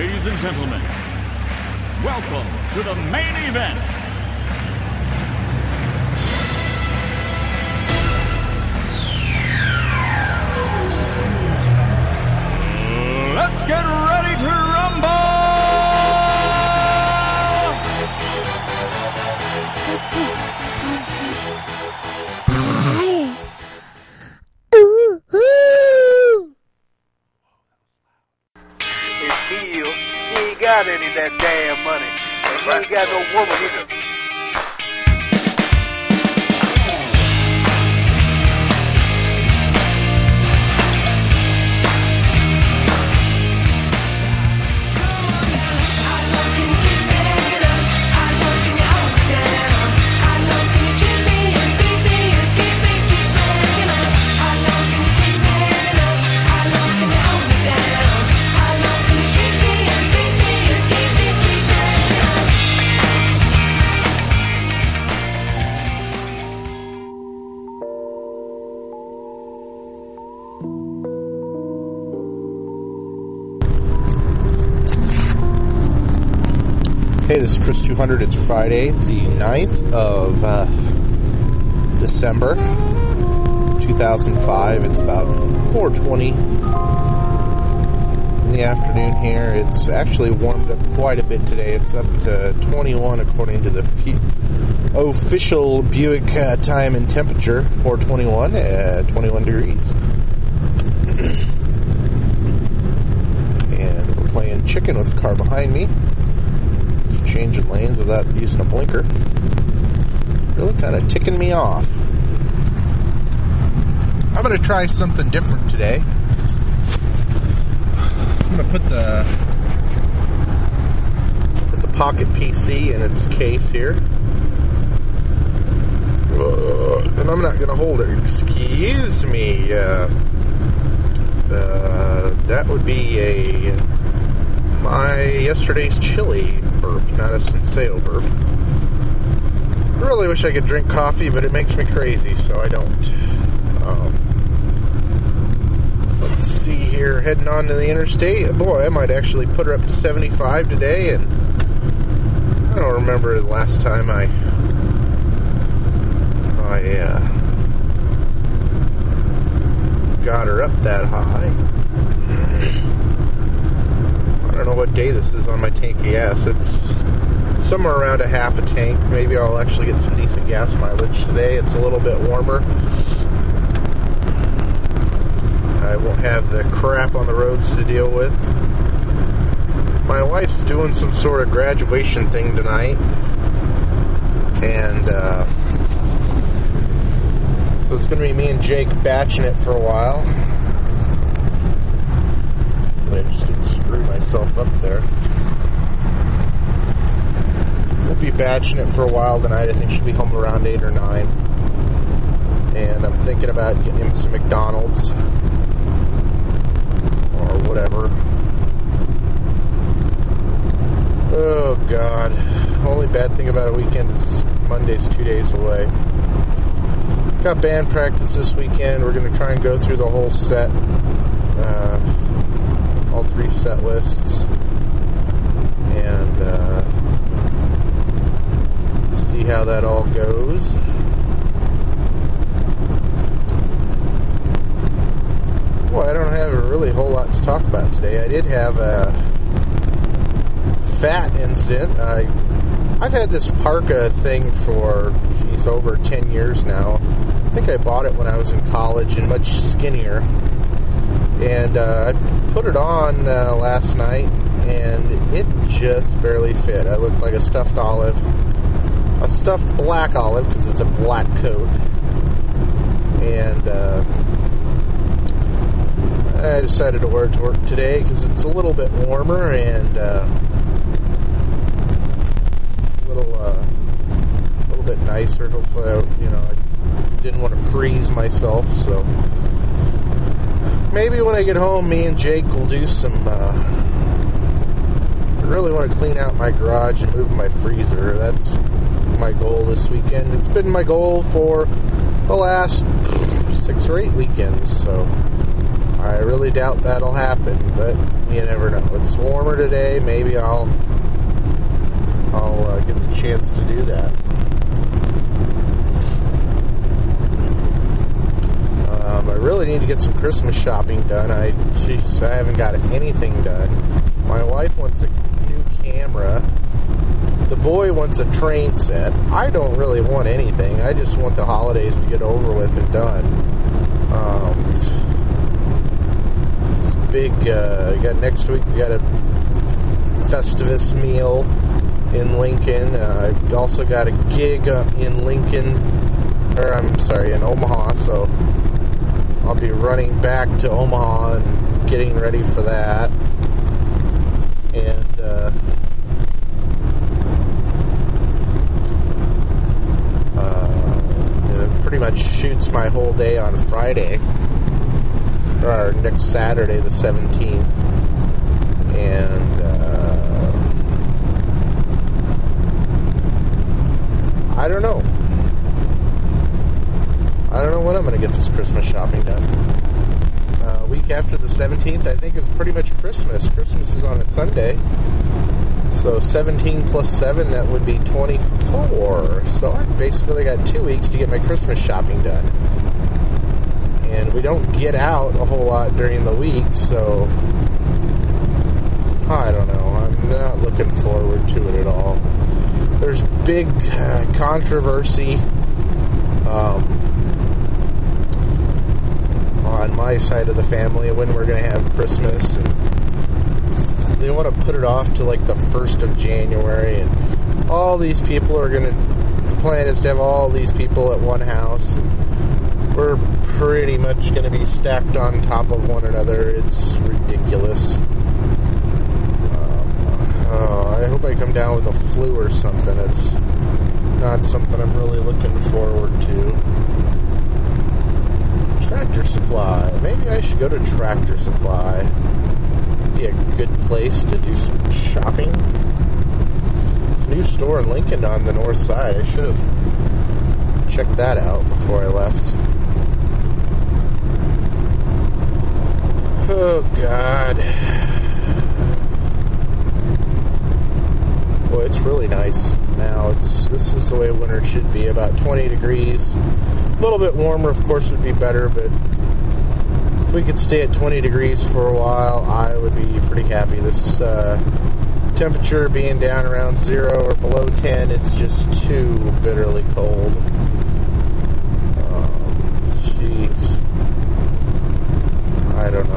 Ladies and gentlemen, welcome to the main event. Let's get ready to rumble! He ain't got any of that damn money. And he ain't got no woman either. Hey, this is Chris 200. It's Friday, the 9th of December, 2005. It's about 4:20 in the afternoon here. It's actually warmed up quite a bit today. It's up to 21 according to the official Buick time and temperature, 421, 21 degrees. And we're playing chicken with the car behind me. Changing lanes without using a blinker. Really kind of ticking me off. I'm going to try something different today. I'm going to put the Pocket PC in its case here. And I'm not going to hold it. Excuse me. That would be my yesterday's chili burp, not a Senseo burp. I really wish I could drink coffee, but it makes me crazy, so I don't. Let's see here, heading on to the interstate. Boy, I might actually put her up to 75 today, and I don't remember the last time I got her up that high. I don't know what day this is on my tank of gas. It's somewhere around a half a tank. Maybe I'll actually get some decent gas mileage today. It's a little bit warmer. I won't have the crap on the roads to deal with. My wife's doing some sort of graduation thing tonight. And so it's going to be me and Jake batching it for a while. I just didn't screw myself up there. We'll be batching it for a while tonight. I think she'll be home around 8 or 9. And I'm thinking about getting him some McDonald's. Or whatever. Oh, God. The only bad thing about a weekend is Monday's 2 days away. Got band practice this weekend. We're going to try and go through the whole set. All 3 set lists. And see how that all goes. Well, I don't have a really whole lot to talk about today. I did have a fat incident. I've had this parka thing for, over 10 years now. I think I bought it when I was in college and much skinnier. And I put it on last night, and it just barely fit. I looked like a stuffed olive. A stuffed black olive, because it's a black coat. And I decided to wear it to work today, because it's a little bit warmer, and a little bit nicer. Hopefully, I didn't want to freeze myself, so maybe when I get home, me and Jake will do some. I really want to clean out my garage and move my freezer. That's my goal this weekend. It's been my goal for the last 6 or 8 weekends, so I really doubt that'll happen, but you never know. It's warmer today. Maybe I'll get the chance to do that. I really need to get some Christmas shopping done. I haven't got anything done. My wife wants a new camera. The boy wants a train set. I don't really want anything. I just want the holidays to get over with and done. Big, next week we got a Festivus meal in Lincoln. I also got a gig in in Omaha, so I'll be running back to Omaha and getting ready for that. And, it pretty much shoots my whole day on Friday, or next Saturday, the 17th. And, I don't know when I'm going to get this Christmas shopping done. Week after the 17th, I think, is pretty much Christmas. Christmas is on a Sunday. So 17 plus 7, that would be 24. So I basically got 2 weeks to get my Christmas shopping done. And we don't get out a whole lot during the week, so I don't know. I'm not looking forward to it at all. There's big controversy on my side of the family when we're going to have Christmas, and they want to put it off to like the 1st of January, and all these people are going to, the plan is to have all these people at one house, and we're pretty much going to be stacked on top of one another. It's ridiculous. I hope I come down with a flu or something. It's not something I'm really looking forward to. Tractor Supply. Maybe I should go to Tractor Supply. Be a good place to do some shopping. There's a new store in Lincoln on the north side. I should have checked that out before I left. Oh, God. Well, it's really nice now. This is the way winter should be, about 20 degrees. A little bit warmer, of course, would be better, but if we could stay at 20 degrees for a while, I would be pretty happy. This temperature being down around 0 or below 10, it's just too bitterly cold. Jeez. I don't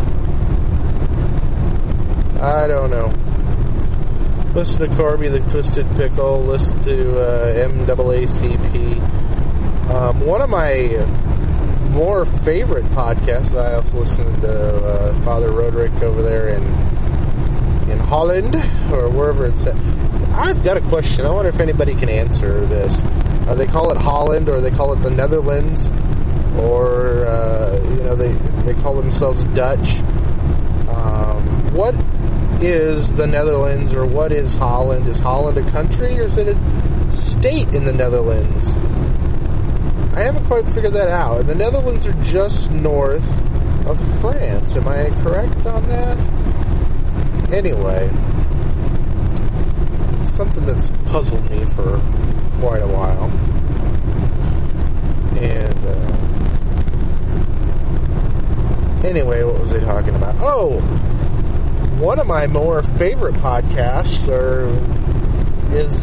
know. Listen to Corby the Twisted Pickle. Listen to MAACP. One of my more favorite podcasts, I also listen to Father Roderick over there in Holland, or wherever it's at. I've got a question. I wonder if anybody can answer this. They call it Holland, or they call it the Netherlands, or they call themselves Dutch. What is the Netherlands, or what is Holland? Is Holland a country, or is it a state in the Netherlands? I haven't quite figured that out. And the Netherlands are just north of France. Am I correct on that? Anyway, something that's puzzled me for quite a while. And anyway, what was I talking about? Oh, one of my more favorite podcasts is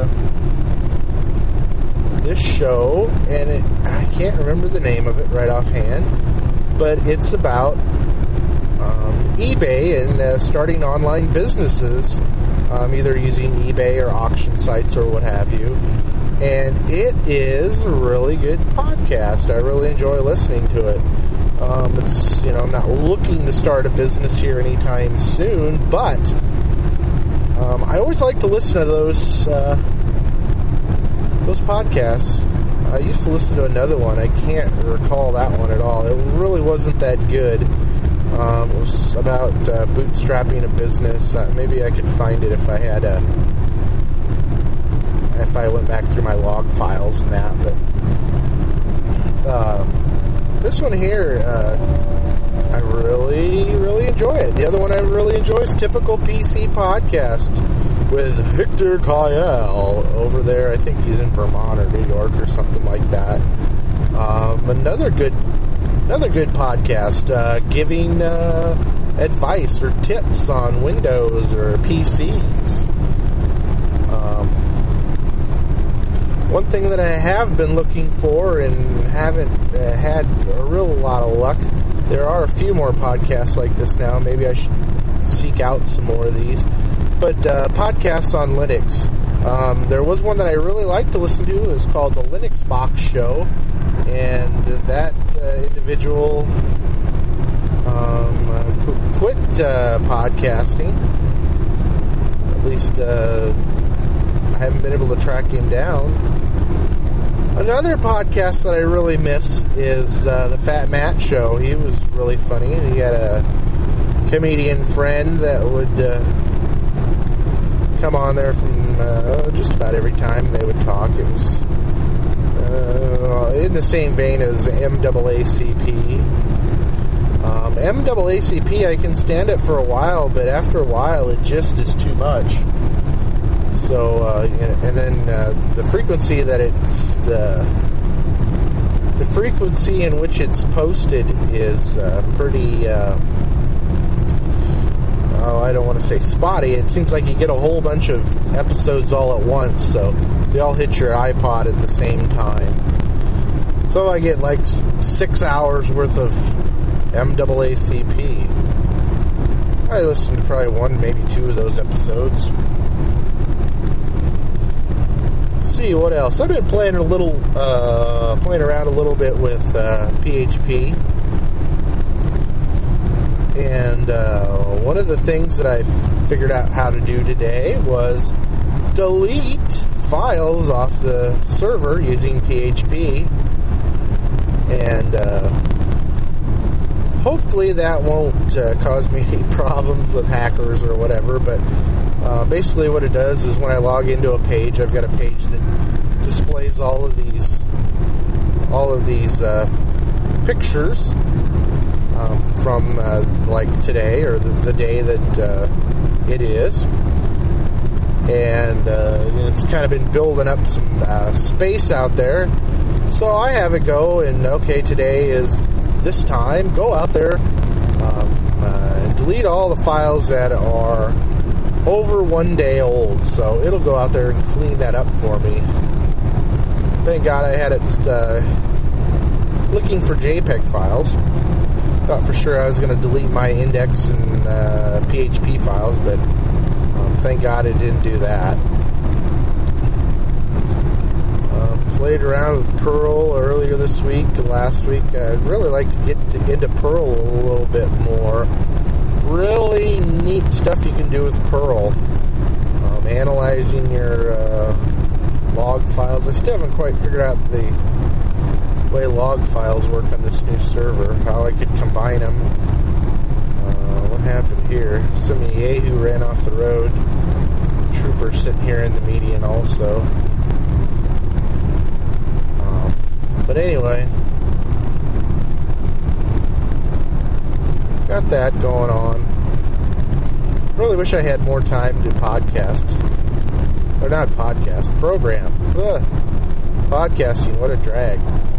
this show, and I can't remember the name of it right offhand, but it's about eBay and starting online businesses, either using eBay or auction sites or what have you. And it is a really good podcast. I really enjoy listening to it. It's, I'm not looking to start a business here anytime soon, but I always like to listen to those podcasts. I used to listen to another one. I can't recall that one at all. It really wasn't that good. It was about bootstrapping a business. Maybe I could find it if I went back through my log files and that. But this one here, I really, really enjoy it. The other one I really enjoy is Typical PC Podcast with Victor Kyle over there. I think he's in Vermont or New York or something like that. Another good podcast, giving advice or tips on Windows or PCs. One thing that I have been looking for and haven't had a real lot of luck, there are a few more podcasts like this now. Maybe I should seek out some more of these. But podcasts on Linux. There was one that I really liked to listen to. It was called The Linux Box Show. And that individual quit podcasting. At least I haven't been able to track him down. Another podcast that I really miss is the Fat Matt Show. He was really funny. He had a comedian friend that would come on there from just about every time they would talk. It was in the same vein as MAACP. MAACP, I can stand it for a while, but after a while it just is too much. So, and then the frequency that the frequency in which it's posted is pretty, I don't want to say spotty. It seems like you get a whole bunch of episodes all at once, so they all hit your iPod at the same time. So I get like 6 hours worth of MAACP. I listened to probably one, maybe two of those episodes. See what else. I've been playing around a little bit with PHP, and one of the things that I figured out how to do today was delete files off the server using PHP, and hopefully that won't cause me any problems with hackers or whatever, but basically what it does is when I log into a page, I've got a page that displays all of these pictures from like today or the day that it is, and it's kind of been building up some space out there, so I have it go and okay, today is this time, go out there and delete all the files that are over 1 day old. So it'll go out there and clean that up for me. Thank God I had it looking for JPEG files. Thought for sure I was going to delete my index and PHP files, but thank God it didn't do that. Played around with Perl earlier this week and last week. I'd really like to get into Perl a little bit more. Really neat stuff you can do with Perl. Analyzing your log files. I still haven't quite figured out the way log files work on this new server. How I could combine them. What happened here? Some Yahoo ran off the road. Trooper sitting here in the median also. But anyway, got that going on. Really wish I had more time to podcast. Or not podcast, program. Podcasting, what a drag.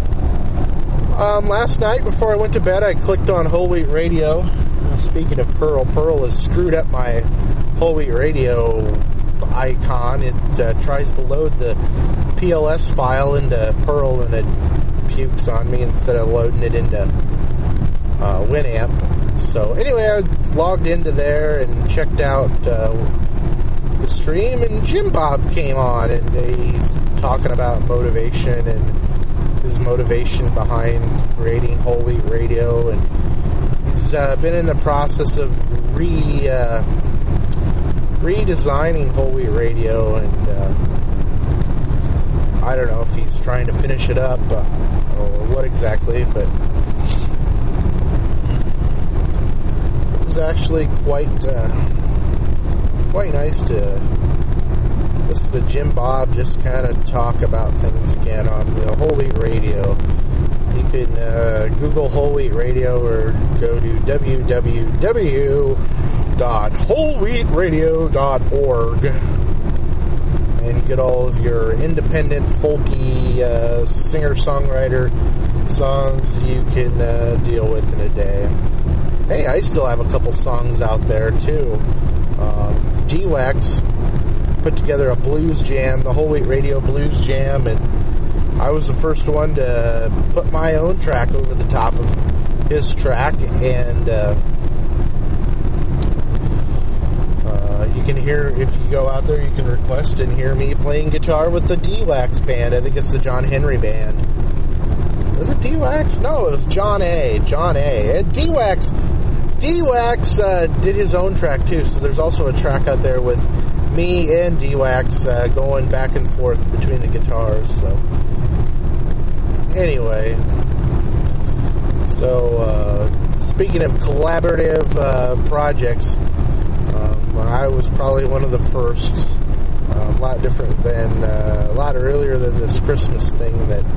Last night before I went to bed, I clicked on Whole Wheat Radio. Speaking of Perl, Perl has screwed up my Whole Wheat Radio icon. It tries to load the PLS file into Perl and it pukes on me instead of loading it into Winamp. So anyway, I logged into there and checked out the stream, and Jim Bob came on, and he's talking about motivation and his motivation behind creating Whole Wheat Radio, and he's been in the process of redesigning Whole Wheat Radio, and I don't know if he's trying to finish it up or what exactly, but it was actually quite nice to listen to Jim Bob just kind of talk about things again on the Whole Wheat Radio. You can Google Whole Wheat Radio or go to www.wholewheatradio.org and get all of your independent, folky, singer-songwriter songs you can deal with in a day. Hey, I still have a couple songs out there, too. D-Wax put together a blues jam, the Whole Wheat Radio Blues Jam, and I was the first one to put my own track over the top of his track, and you can hear, if you go out there, you can request and hear me playing guitar with the D-Wax band. I think it's the John Henry band. Was it D-Wax? No, it was John A. And D-Wax did his own track, too, so there's also a track out there with me and D-Wax going back and forth between the guitars, so... Anyway, so speaking of collaborative projects, I was probably one of the first, a lot different than, a lot earlier than this Christmas thing that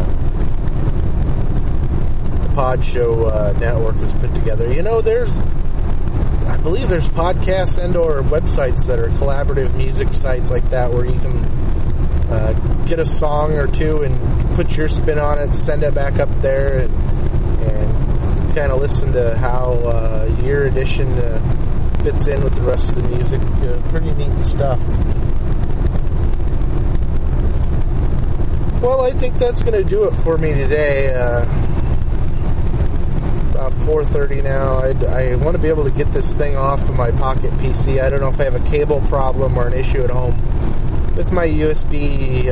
the Pod Show Network has put together. You know, I believe there's podcasts and or websites that are collaborative music sites like that where you can get a song or two and put your spin on it, send it back up there, and kind of listen to how your edition fits in with the rest of the music. Pretty neat stuff. Well, I think that's going to do it for me today. It's about 4:30 now. I want to be able to get this thing off of my Pocket PC. I don't know if I have a cable problem or an issue at home with my USB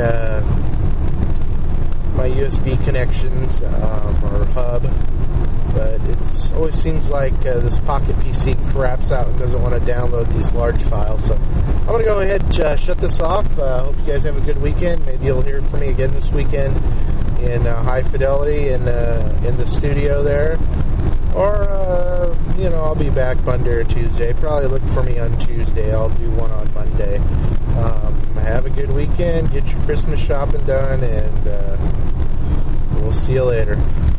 connections or hub, but it always seems like this Pocket PC craps out and doesn't want to download these large files. So I'm going to go ahead and shut this off. Hope you guys have a good weekend. Maybe you'll hear from me again this weekend in high fidelity in the studio there. Or, I'll be back Monday or Tuesday. Probably look for me on Tuesday. I'll do one on Monday. Have a good weekend. Get your Christmas shopping done, and we'll see you later.